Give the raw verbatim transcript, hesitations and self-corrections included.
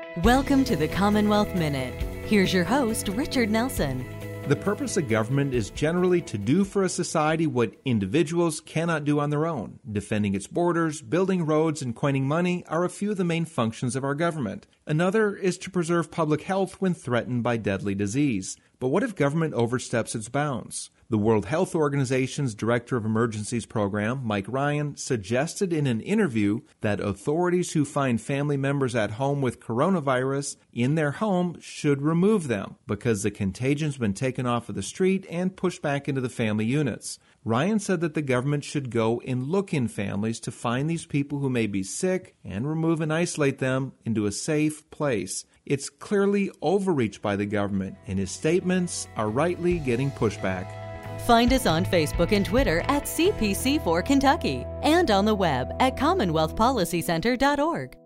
Welcome to the Commonwealth Minute. Here's your host, Richard Nelson. The purpose of government is generally to do for a society what individuals cannot do on their own. Defending its borders, building roads, and coining money are a few of the main functions of our government. Another is to preserve public health when threatened by deadly disease. But what if government oversteps its bounds? The World Health Organization's Director of Emergencies Program, Mike Ryan, suggested in an interview that authorities who find family members at home with coronavirus in their home should remove them because the contagion's been taken off of the street and pushed back into the family units. Ryan said that the government should go and look in families to find these people who may be sick and remove and isolate them into a safe place. It's clearly overreach by the government, and his statements are rightly getting pushback. Find us on Facebook and Twitter at C P C four Kentucky and on the web at commonwealth policy center dot org.